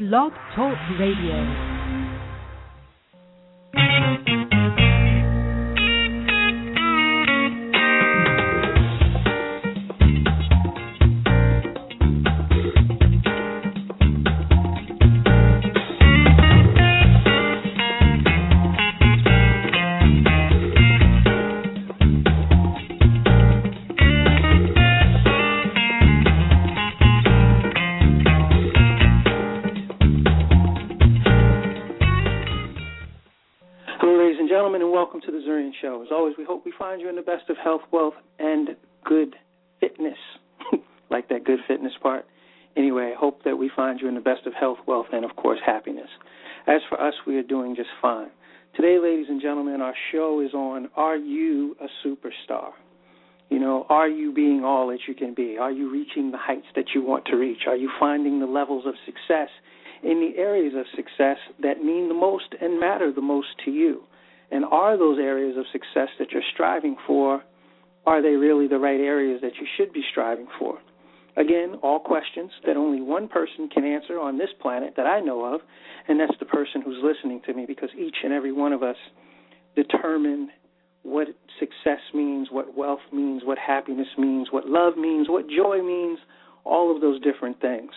Blog Talk Radio. Show. As always, we hope we find you in the best of health, wealth, and good fitness. Like that good fitness part. Anyway, I hope that we find you in the best of health, wealth, and, of course, happiness. As for us, we are doing just fine. Today, ladies and gentlemen, our show is on Are You a Superstar? You know, are you being all that you can be? Are you reaching the heights that you want to reach? Are you finding the levels of success in the areas of success that mean the most and matter the most to you? And are those areas of success that you're striving for, are they really the right areas that you should be striving for? Again, all questions that only one person can answer on this planet that I know of, and that's the person who's listening to me, because each and every one of us determine what success means, what wealth means, what happiness means, what love means, what joy means, all of those different things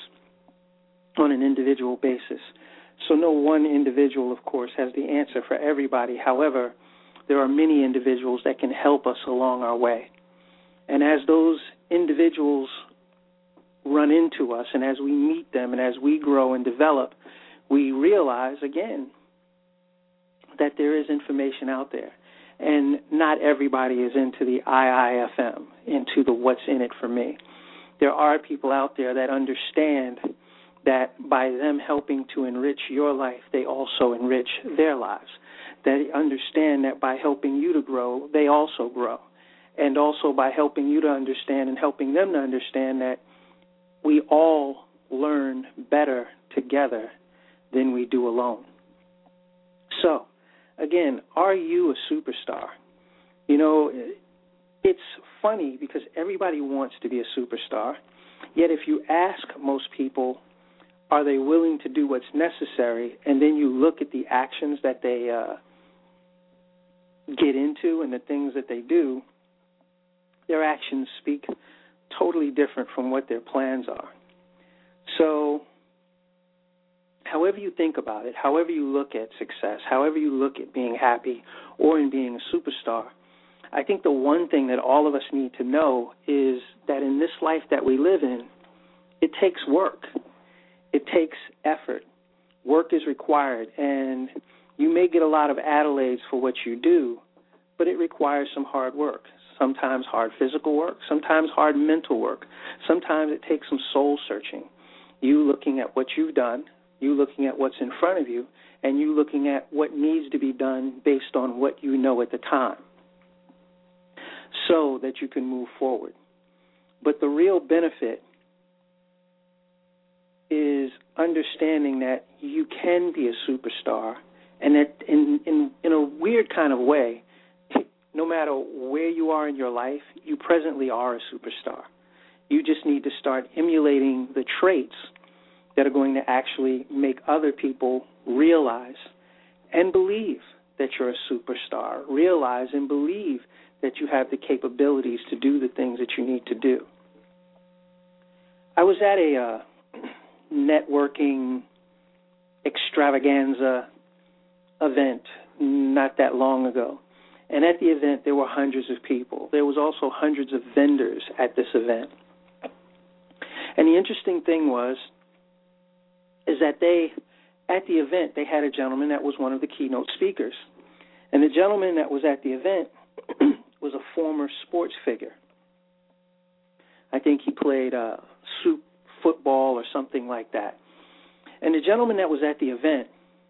on an individual basis. So no one individual, of course, has the answer for everybody. However, there are many individuals that can help us along our way. And as those individuals run into us and as we meet them and as we grow and develop, we realize, again, that there is information out there. And not everybody is into the IIFM, into the what's in it for me. There are people out there that understand that by them helping to enrich your life, they also enrich their lives. They understand that by helping you to grow, they also grow. And also by helping you to understand and helping them to understand that we all learn better together than we do alone. So, again, are you a superstar? You know, it's funny because everybody wants to be a superstar, yet if you ask most people, are they willing to do what's necessary? And then you look at the actions that they get into and the things that they do, their actions speak totally different from what their plans are. So however you think about it, however you look at success, however you look at being happy or in being a superstar, I think the one thing that all of us need to know is that in this life that we live in, it takes work. It takes effort. Work is required, and you may get a lot of accolades for what you do, but it requires some hard work. Sometimes hard physical work, sometimes hard mental work. Sometimes it takes some soul searching. You looking at what you've done, you looking at what's in front of you, and you looking at what needs to be done based on what you know at the time so that you can move forward. But the real benefit is understanding that you can be a superstar, and that in a weird kind of way, no matter where you are in your life, you presently are a superstar. You just need to start emulating the traits that are going to actually make other people realize and believe that you're a superstar, realize and believe that you have the capabilities to do the things that you need to do. I was at a networking extravaganza event not that long ago. And at the event, there were hundreds of people. There was also hundreds of vendors at this event. And the interesting thing is that at the event, they had a gentleman that was one of the keynote speakers. And the gentleman that was at the event was a former sports figure. I think he played football or something like that. And the gentleman that was at the event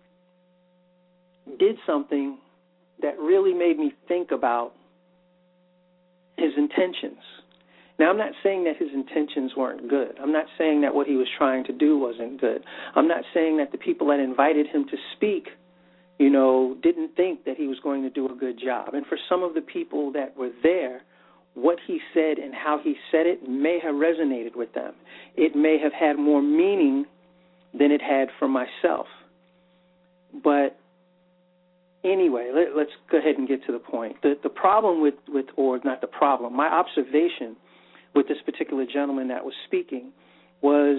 did something that really made me think about his intentions. Now, I'm not saying that his intentions weren't good. I'm not saying that what he was trying to do wasn't good. I'm not saying that the people that invited him to speak, didn't think that he was going to do a good job. And for some of the people that were there, what he said and how he said it may have resonated with them. It may have had more meaning than it had for myself. But anyway, let's go ahead and get to the point. The problem or not the problem, my observation with this particular gentleman that was speaking was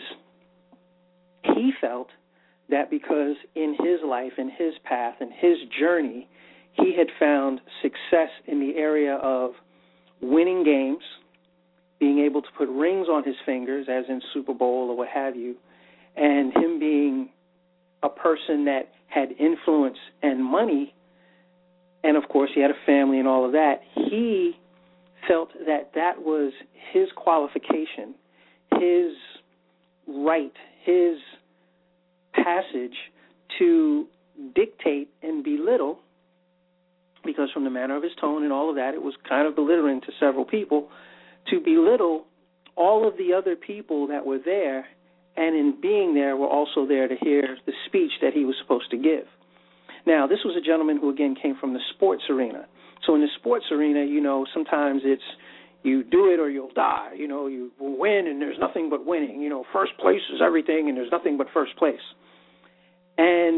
he felt that because in his life, in his path, in his journey, he had found success in the area of winning games, being able to put rings on his fingers, as in Super Bowl or what have you, and him being a person that had influence and money, and of course he had a family and all of that, he felt that that was his qualification, his right, his passage to dictate and belittle, because from the manner of his tone and all of that, it was kind of belittling to several people, to belittle all of the other people that were there, and in being there were also there to hear the speech that he was supposed to give. Now, this was a gentleman who, again, came from the sports arena. So in the sports arena, you know, sometimes it's you do it or you'll die. You know, you will win and there's nothing but winning. You know, first place is everything and there's nothing but first place. And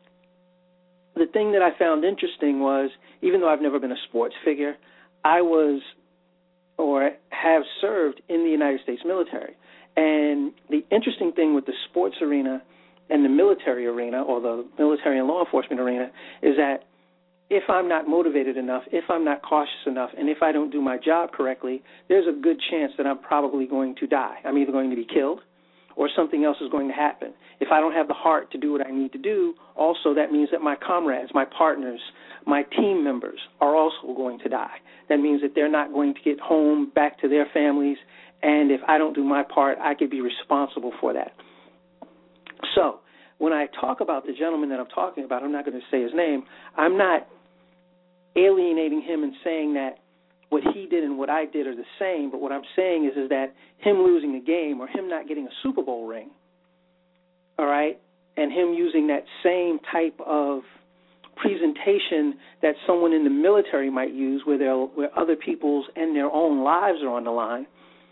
the thing that I found interesting was, even though I've never been a sports figure, I was or have served in the United States military. And the interesting thing with the sports arena and the military arena, or the military and law enforcement arena, is that if I'm not motivated enough, if I'm not cautious enough, and if I don't do my job correctly, there's a good chance that I'm probably going to die. I'm either going to be killed or something else is going to happen. If I don't have the heart to do what I need to do, also that means that my comrades, my partners, my team members are also going to die. That means that they're not going to get home back to their families, and if I don't do my part, I could be responsible for that. So when I talk about the gentleman that I'm talking about, I'm not going to say his name, I'm not alienating him and saying that what he did and what I did are the same, but what I'm saying is that him losing a game or him not getting a Super Bowl ring, all right, and him using that same type of presentation that someone in the military might use where other people's and their own lives are on the line,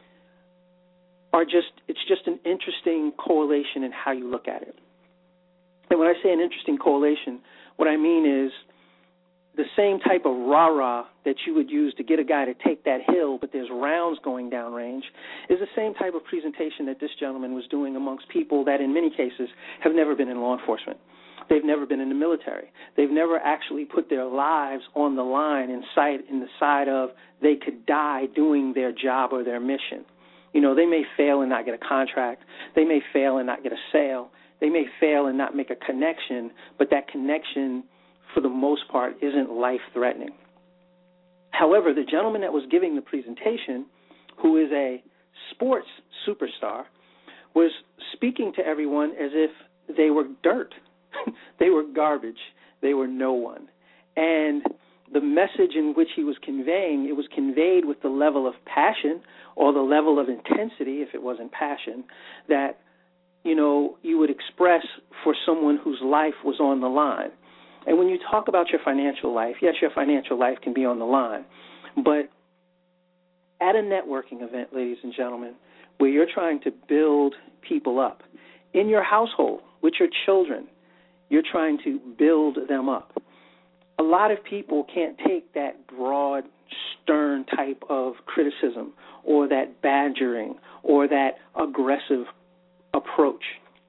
it's just an interesting correlation in how you look at it. And when I say an interesting correlation, what I mean is the same type of rah-rah that you would use to get a guy to take that hill, but there's rounds going downrange, is the same type of presentation that this gentleman was doing amongst people that in many cases have never been in law enforcement. They've never been in the military. They've never actually put their lives on the line in the side of they could die doing their job or their mission. You know, they may fail and not get a contract. They may fail and not get a sale. They may fail and not make a connection, but that connection, for the most part, isn't life-threatening. However, the gentleman that was giving the presentation, who is a sports superstar, was speaking to everyone as if they were dirt. They were garbage. They were no one. And the message in which he was conveying, it was conveyed with the level of passion or the level of intensity, if it wasn't passion, that, you know, you would express for someone whose life was on the line. And when you talk about your financial life, yes, your financial life can be on the line, but at a networking event, ladies and gentlemen, where you're trying to build people up, in your household, with your children, you're trying to build them up. A lot of people can't take that broad, stern type of criticism or that badgering or that aggressive approach.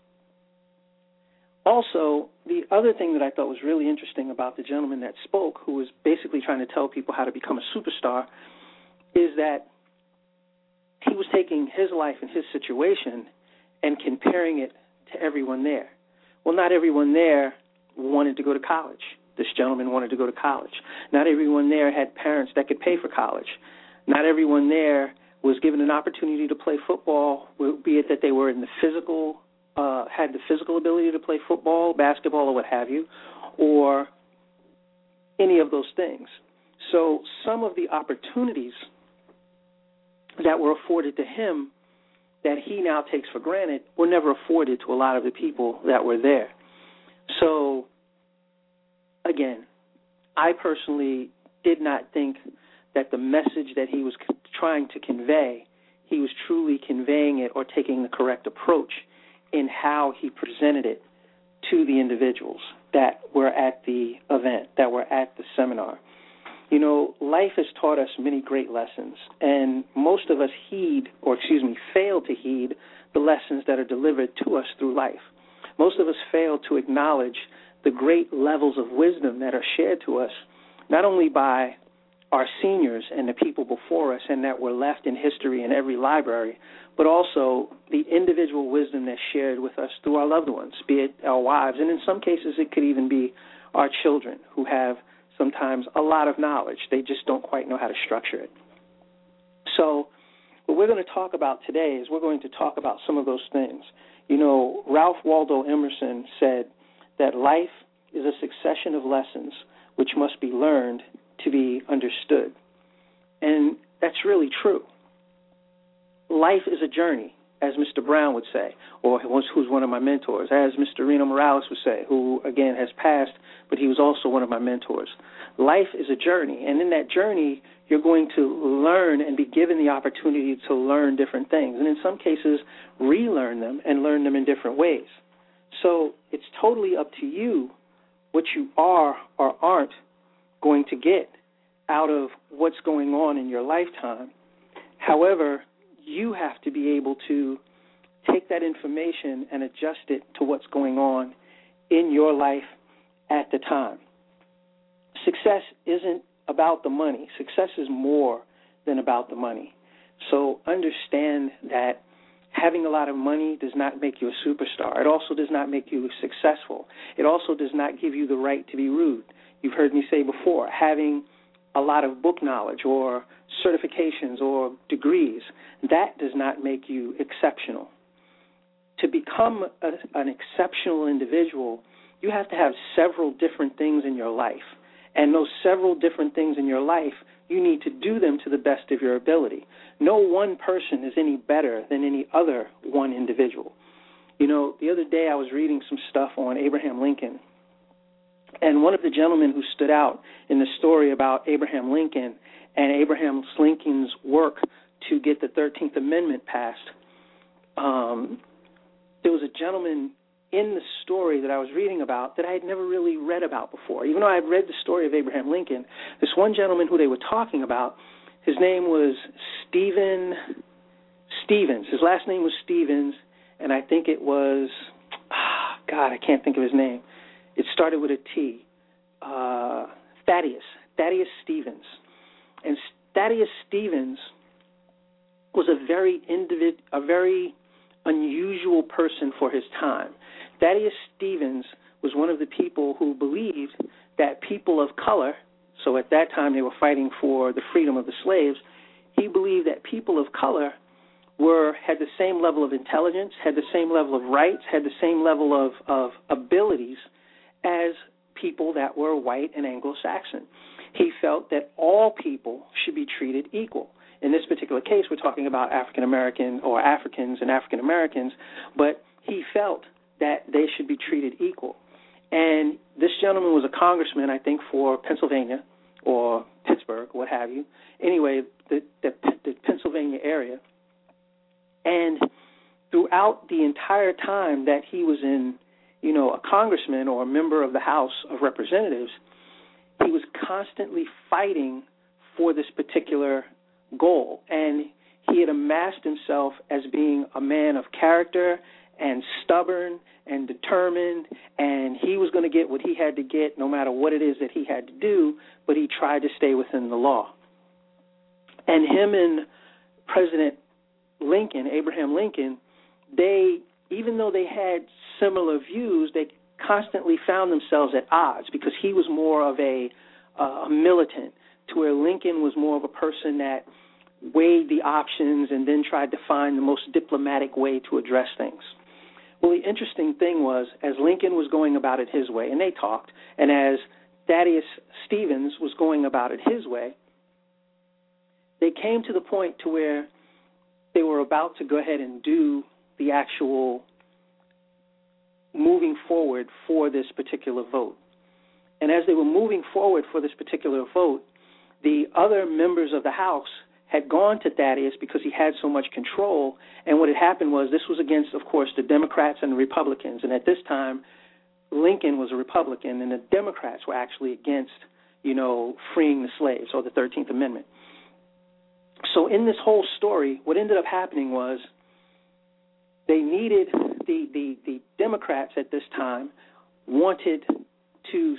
Also, the other thing that I thought was really interesting about the gentleman that spoke, who was basically trying to tell people how to become a superstar, is that he was taking his life and his situation and comparing it to everyone there. Well, not everyone there wanted to go to college. This gentleman wanted to go to college. Not everyone there had parents that could pay for college. Not everyone there was given an opportunity to play football, be it that they were in the physical, had the physical ability to play football, basketball, or what have you, or any of those things. So some of the opportunities that were afforded to him that he now takes for granted were never afforded to a lot of the people that were there. So, again, I personally did not think that the message that he was trying to convey, he was truly conveying it or taking the correct approach in how he presented it to the individuals that were at the event, that were at the seminar. You know, life has taught us many great lessons, and most of us fail to heed the lessons that are delivered to us through life. Most of us fail to acknowledge the great levels of wisdom that are shared to us, not only by our seniors and the people before us and that were left in history in every library, but also the individual wisdom that's shared with us through our loved ones, be it our wives, and in some cases it could even be our children who have sometimes a lot of knowledge. They just don't quite know how to structure it. So what we're going to talk about today is we're going to talk about some of those things. You know, Ralph Waldo Emerson said that life is a succession of lessons which must be learned to be understood. And that's really true. Life is a journey, as Mr. Brown would say, or who's one of my mentors, as Mr. Reno Morales would say, who, again, has passed, but he was also one of my mentors. Life is a journey, and in that journey, you're going to learn and be given the opportunity to learn different things, and in some cases, relearn them and learn them in different ways. So it's totally up to you what you are or aren't going to get out of what's going on in your lifetime. However, you have to be able to take that information and adjust it to what's going on in your life at the time. Success isn't about the money. Success is more than about the money. So understand that having a lot of money does not make you a superstar. It also does not make you successful. It also does not give you the right to be rude. You've heard me say before, having a lot of book knowledge or certifications or degrees, that does not make you exceptional. To become an exceptional individual, you have to have several different things in your life. And those several different things in your life, you need to do them to the best of your ability. No one person is any better than any other one individual. You know, the other day I was reading some stuff on Abraham Lincoln, and one of the gentlemen who stood out in the story about Abraham Lincoln and Abraham Lincoln's work to get the 13th Amendment passed, there was a gentleman in the story that I was reading about that I had never really read about before. Even though I had read the story of Abraham Lincoln, this one gentleman who they were talking about, his name was Stevens. His last name was Stevens, and I think it was, I can't think of his name. It started with a T. Thaddeus Stevens. And Thaddeus Stevens was a very unusual person for his time. Thaddeus Stevens was one of the people who believed that people of color, so at that time they were fighting for the freedom of the slaves, he believed that people of color had the same level of intelligence, had the same level of rights, had the same level of abilities as people that were white and Anglo-Saxon. He felt that all people should be treated equal. In this particular case, we're talking about African-American or Africans and African-Americans, but he felt that they should be treated equal. And this gentleman was a congressman, I think, for Pennsylvania or Pittsburgh, what have you. Anyway, the Pennsylvania area. And throughout the entire time that he was a congressman or a member of the House of Representatives, he was constantly fighting for this particular goal. And he had amassed himself as being a man of character and stubborn and determined, and he was going to get what he had to get no matter what it is that he had to do, but he tried to stay within the law. And him and President Lincoln, Abraham Lincoln, even though they had similar views, they constantly found themselves at odds because he was more of a militant, to where Lincoln was more of a person that weighed the options and then tried to find the most diplomatic way to address things. Well, the interesting thing was, as Lincoln was going about it his way, and they talked, and as Thaddeus Stevens was going about it his way, they came to the point to where they were about to go ahead and do the actual moving forward for this particular vote. And as they were moving forward for this particular vote, the other members of the House had gone to Thaddeus because he had so much control. And what had happened was this was against, of course, the Democrats and the Republicans. And at this time, Lincoln was a Republican, and the Democrats were actually against, freeing the slaves, or the 13th Amendment. So in this whole story, what ended up happening was they needed, the Democrats at this time wanted to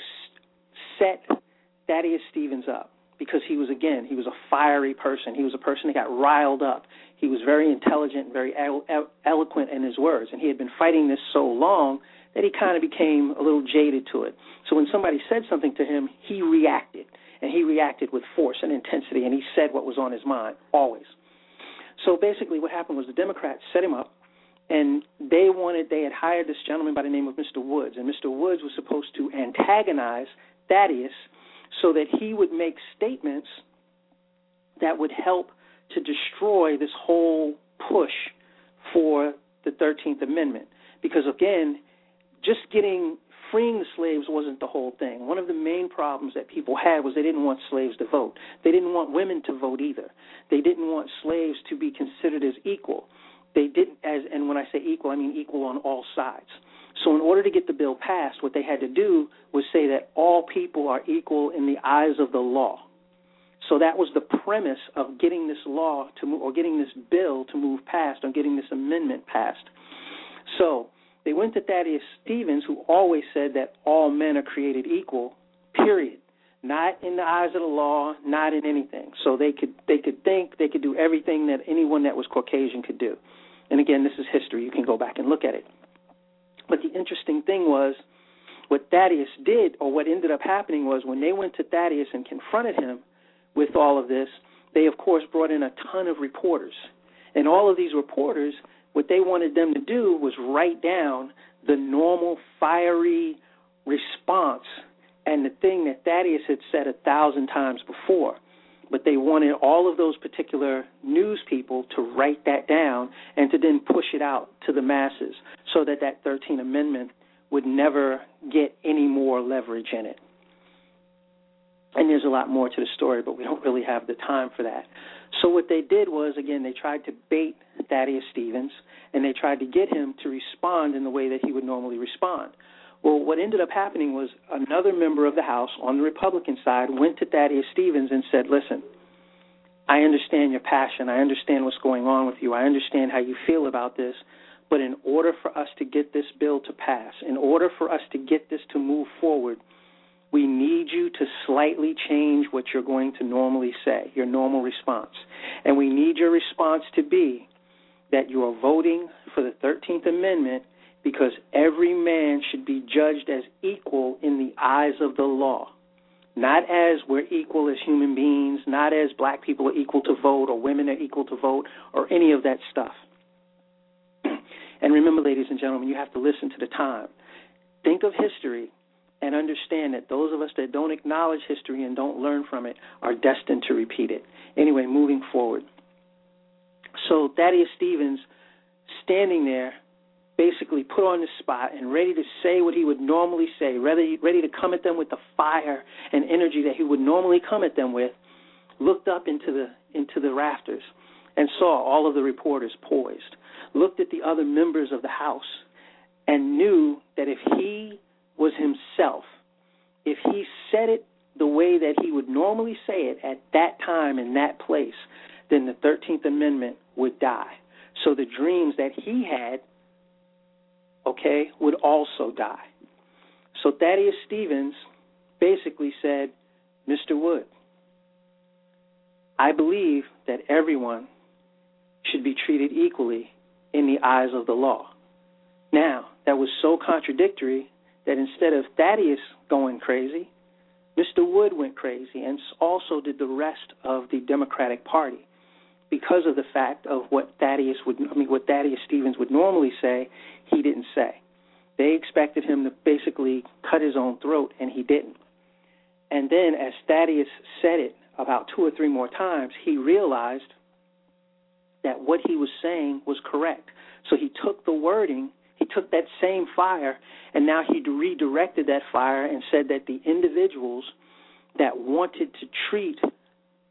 set Thaddeus Stevens up, because he was a fiery person. He was a person that got riled up. He was very intelligent and very eloquent in his words, and he had been fighting this so long that he kind of became a little jaded to it. So when somebody said something to him, he reacted, and he reacted with force and intensity, and he said what was on his mind, always. So basically what happened was the Democrats set him up, and they had hired this gentleman by the name of Mr. Woods, and Mr. Woods was supposed to antagonize Thaddeus so that he would make statements that would help to destroy this whole push for the 13th Amendment. Because, again, just freeing the slaves wasn't the whole thing. One of the main problems that people had was they didn't want slaves to vote. They didn't want women to vote either. They didn't want slaves to be considered as equal. And when I say equal, I mean equal on all sides. So in order to get the bill passed, what they had to do was say that all people are equal in the eyes of the law. So that was the premise of getting this law to move, or getting this bill to move past, or getting this amendment passed. So they went to Thaddeus Stevens, who always said that all men are created equal, period. Not in the eyes of the law, not in anything. So they could think, they could do everything that anyone that was Caucasian could do. And again, this is history. You can go back and look at it. But the interesting thing was what Thaddeus did, or what ended up happening, was when they went to Thaddeus and confronted him with all of this, they, of course, brought in a ton of reporters. And all of these reporters, what they wanted them to do was write down the normal fiery response and the thing that Thaddeus had said 1,000 times before. But they wanted all of those particular news people to write that down and to then push it out to the masses so that 13th Amendment would never get any more leverage in it. And there's a lot more to the story, but we don't really have the time for that. So what they did was, again, they tried to bait Thaddeus Stevens, and they tried to get him to respond in the way that he would normally respond. Well, what ended up happening was another member of the House on the Republican side went to Thaddeus Stevens and said, listen, I understand your passion. I understand what's going on with you. I understand how you feel about this. But in order for us to get this bill to pass, in order for us to get this to move forward, we need you to slightly change what you're going to normally say, your normal response. And we need your response to be that you are voting for the 13th Amendment because every man should be judged as equal in the eyes of the law, not as we're equal as human beings, not as black people are equal to vote or women are equal to vote or any of that stuff. And remember, ladies and gentlemen, you have to listen to the time. Think of history and understand that those of us that don't acknowledge history and don't learn from it are destined to repeat it. Anyway, moving forward. So Thaddeus Stevens, standing there, basically put on the spot and ready to say what he would normally say, ready to come at them with the fire and energy that he would normally come at them with, looked up into the rafters and saw all of the reporters poised, looked at the other members of the House, and knew that if he was himself, if he said it the way that he would normally say it at that time in that place, then the 13th Amendment would die. So the dreams that he had, would also die. So Thaddeus Stevens basically said, Mr. Wood, I believe that everyone should be treated equally in the eyes of the law. Now, that was so contradictory that instead of Thaddeus going crazy, Mr. Wood went crazy, and also did the rest of the Democratic Party, because of the fact of what Thaddeus Stevens would normally say, he didn't say. They expected him to basically cut his own throat, and he didn't. And then as Thaddeus said it about 2 or 3 more times, he realized that what he was saying was correct. So he took the wording, he took that same fire, and now he redirected that fire and said that the individuals that wanted to treat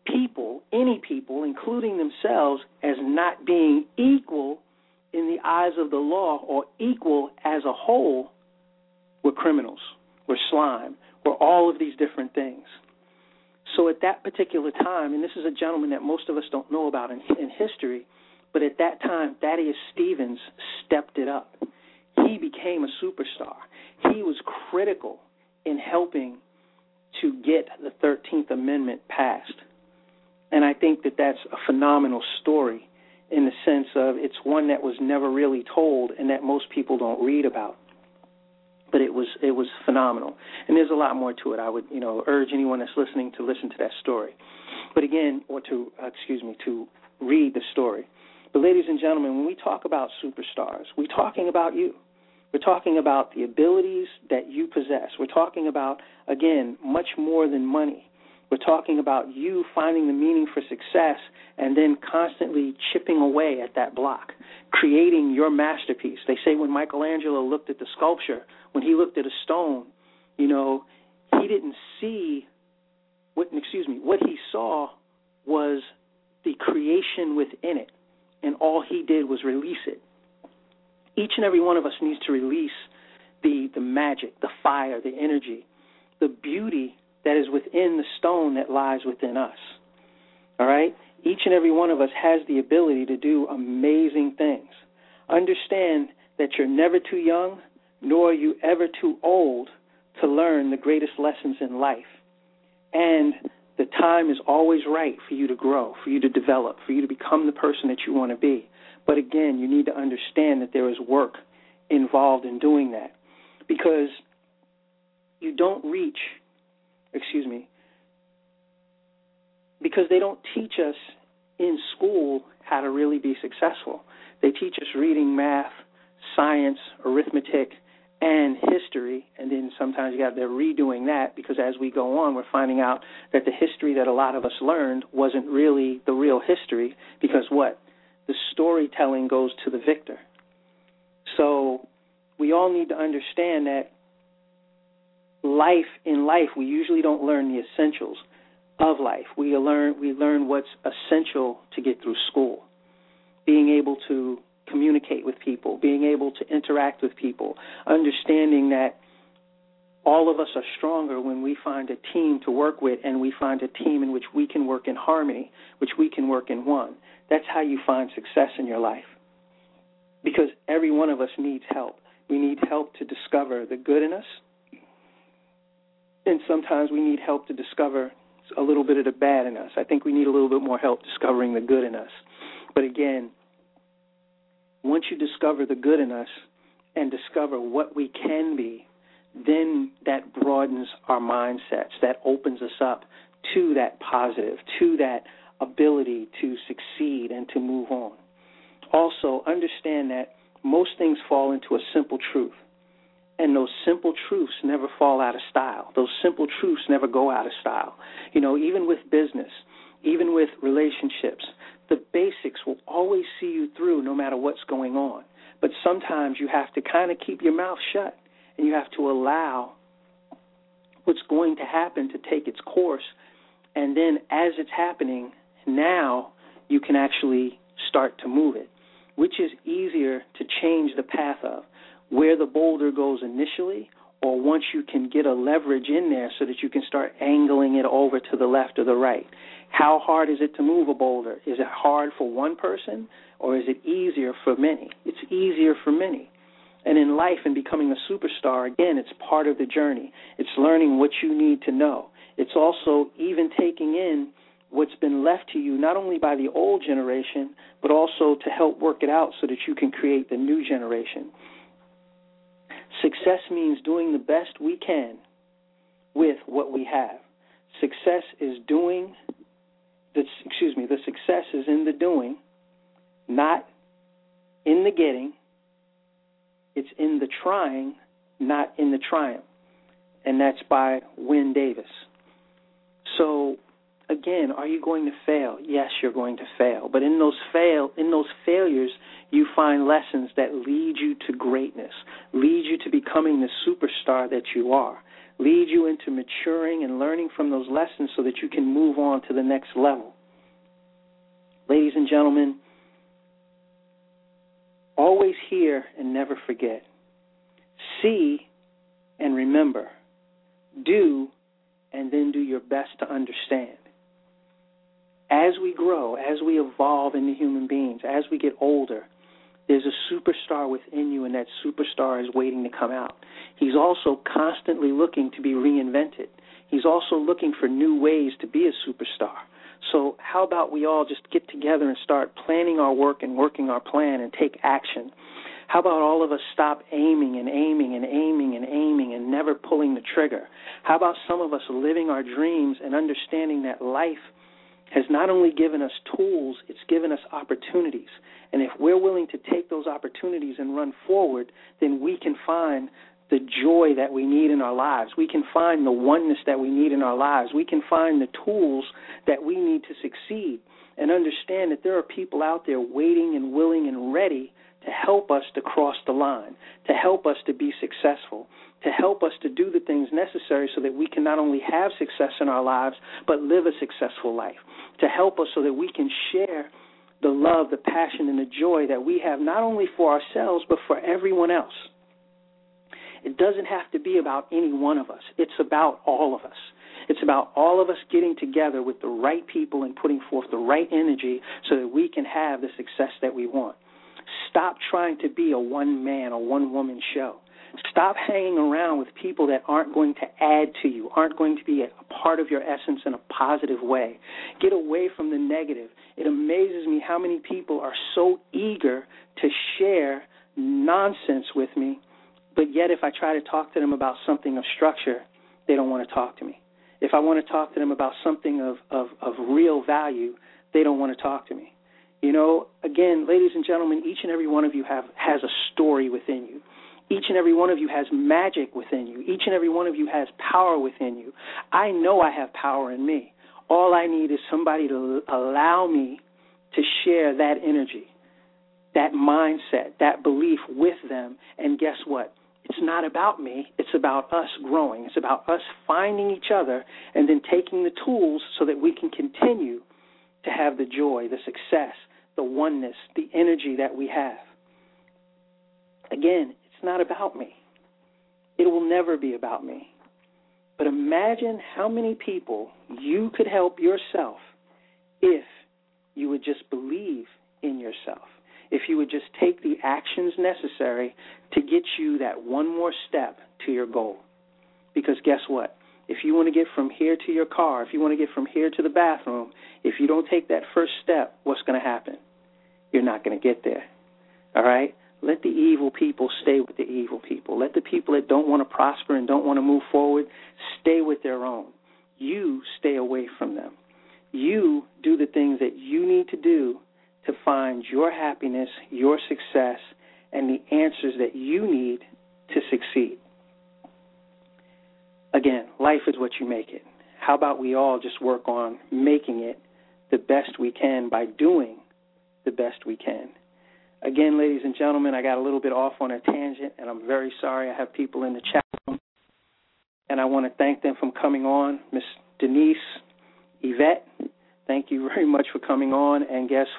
people, any people, including themselves, as not being equal in the eyes of the law or equal as a whole, were criminals, were slime, were all of these different things. So at that particular time, and this is a gentleman that most of us don't know about in history, but at that time, Thaddeus Stevens stepped it up. He became a superstar. He was critical in helping to get the 13th Amendment passed. And I think that that's a phenomenal story in the sense of it's one that was never really told and that most people don't read about. But it was phenomenal. And there's a lot more to it. I would, urge anyone that's listening to listen to that story. But again, or to read the story. But ladies and gentlemen, when we talk about superstars, we're talking about you. We're talking about the abilities that you possess. We're talking about, again, much more than money. We're talking about you finding the meaning for success and then constantly chipping away at that block, creating your masterpiece. They say when Michelangelo looked at the sculpture, when he looked at a stone, he didn't see what he saw was the creation within it, and all he did was release it. Each and every one of us needs to release the magic, the fire, the energy, the beauty that is within the stone that lies within us. All right? Each and every one of us has the ability to do amazing things. Understand that you're never too young, nor are you ever too old to learn the greatest lessons in life. And the time is always right for you to grow, for you to develop, for you to become the person that you want to be. But again, you need to understand that there is work involved in doing that, because you don't because they don't teach us in school how to really be successful. They teach us reading, math, science, arithmetic, and history, and then sometimes they're redoing that, because as we go on, we're finding out that the history that a lot of us learned wasn't really the real history, because what? The storytelling goes to the victor. So we all need to understand that in life, we usually don't learn the essentials of life. We learn what's essential to get through school. Being able to communicate with people, being able to interact with people, understanding that all of us are stronger when we find a team to work with, and we find a team in which we can work in harmony, which we can work in one. That's how you find success in your life. Because every one of us needs help. We need help to discover the good in us, and sometimes we need help to discover a little bit of the bad in us. I think we need a little bit more help discovering the good in us. But again, once you discover the good in us and discover what we can be, then that broadens our mindsets. That opens us up to that positive, to that ability to succeed and to move on. Also, understand that most things fall into a simple truth, and those simple truths never fall out of style. Those simple truths never go out of style. Even with business, even with relationships, the basics will always see you through no matter what's going on. But sometimes you have to kind of keep your mouth shut, and you have to allow what's going to happen to take its course. And then as it's happening, now you can actually start to move it. Which is easier to change the path of? Where the boulder goes initially, or once you can get a leverage in there so that you can start angling it over to the left or the right? How hard is it to move a boulder? Is it hard for one person, or is it easier for many? It's easier for many. And in life and becoming a superstar, again, it's part of the journey. It's learning what you need to know. It's also even taking in what's been left to you, not only by the old generation, but also to help work it out so that you can create the new generation. Success means doing the best we can with what we have. Success is the success is in the doing, not in the getting. It's in the trying, not in the triumph. And that's by Wynne Davis. So again, are you going to fail? Yes, you're going to fail. But in those failures, you find lessons that lead you to greatness, lead you to becoming the superstar that you are, lead you into maturing and learning from those lessons so that you can move on to the next level. Ladies and gentlemen, always hear and never forget. See and remember. Do and then do your best to understand. As we grow, as we evolve into human beings, as we get older, there's a superstar within you, and that superstar is waiting to come out. He's also constantly looking to be reinvented. He's also looking for new ways to be a superstar. So how about we all just get together and start planning our work and working our plan and take action? How about all of us stop aiming and aiming and aiming and aiming and never pulling the trigger? How about some of us living our dreams and understanding that life has not only given us tools, it's given us opportunities. And if we're willing to take those opportunities and run forward, then we can find the joy that we need in our lives. We can find the oneness that we need in our lives. We can find the tools that we need to succeed, and understand that there are people out there waiting and willing and ready to help us to cross the line, to help us to be successful, to help us to do the things necessary so that we can not only have success in our lives, but live a successful life, to help us so that we can share the love, the passion, and the joy that we have not only for ourselves, but for everyone else. It doesn't have to be about any one of us. It's about all of us. It's about all of us getting together with the right people and putting forth the right energy so that we can have the success that we want. Stop trying to be a one-man or one-woman show. Stop hanging around with people that aren't going to add to you, aren't going to be a part of your essence in a positive way. Get away from the negative. It amazes me how many people are so eager to share nonsense with me, but yet if I try to talk to them about something of structure, they don't want to talk to me. If I want to talk to them about something of real value, they don't want to talk to me. You know, again, ladies and gentlemen, each and every one of you has a story within you. Each and every one of you has magic within you. Each and every one of you has power within you. I know I have power in me. All I need is somebody to allow me to share that energy, that mindset, that belief with them. And guess what? It's not about me. It's about us growing. It's about us finding each other and then taking the tools so that we can continue to have the joy, the success, the oneness, the energy that we have. Again, it's not about me. It will never be about me. But imagine how many people you could help yourself if you would just believe in yourself, if you would just take the actions necessary to get you that one more step to your goal. Because guess what? If you want to get from here to your car, if you want to get from here to the bathroom, if you don't take that first step, what's going to happen? You're not going to get there. All right? Let the evil people stay with the evil people. Let the people that don't want to prosper and don't want to move forward stay with their own. You stay away from them. You do the things that you need to do to find your happiness, your success, and the answers that you need to succeed. Again, life is what you make it. How about we all just work on making it the best we can by doing the best we can? Again, ladies and gentlemen, I got a little bit off on a tangent, and I'm very sorry. I have people in the chat room, and I want to thank them for coming on. Miss Denise, Yvette, thank you very much for coming on. And guest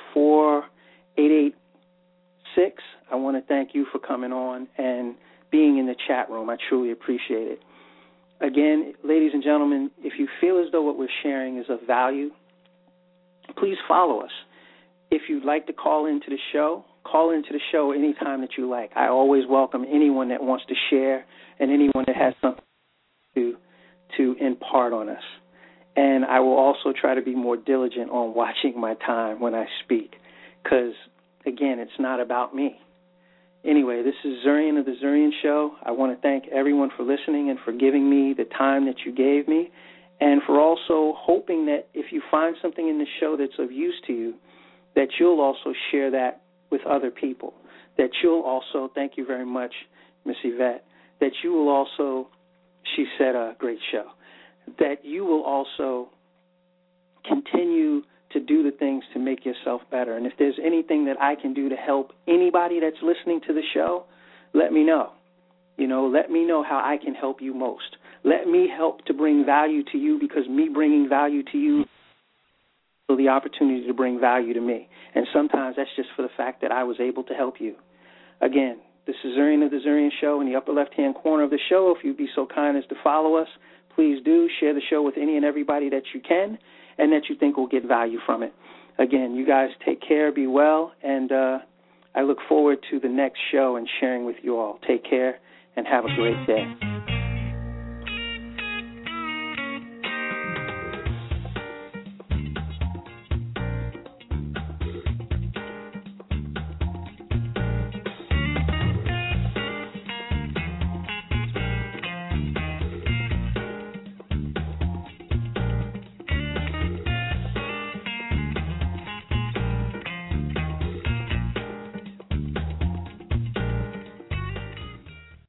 4886, I want to thank you for coming on and being in the chat room. I truly appreciate it. Again, ladies and gentlemen, if you feel as though what we're sharing is of value, please follow us. If you'd like to call into the show anytime that you like. I always welcome anyone that wants to share and anyone that has something to impart on us. And I will also try to be more diligent on watching my time when I speak because, again, it's not about me. Anyway, this is Zurian of The Zurian Show. I want to thank everyone for listening and for giving me the time that you gave me, and for also hoping that if you find something in the show that's of use to you, that you'll also share that with other people, that you'll also, thank you very much, Miss Yvette, that you will also, she said, a great show, that you will also continue to do the things to make yourself better. And if there's anything that I can do to help anybody that's listening to the show, let me know. Let me know how I can help you most. Let me help to bring value to you, because me bringing value to you is the opportunity to bring value to me. And sometimes that's just for the fact that I was able to help you. Again, this is Zurian of the Zurian Show. In the upper left-hand corner of the show, if you'd be so kind as to follow us, please do. Share the show with any and everybody that you can and that you think will get value from it. Again, you guys take care, be well, and I look forward to the next show and sharing with you all. Take care and have a great day.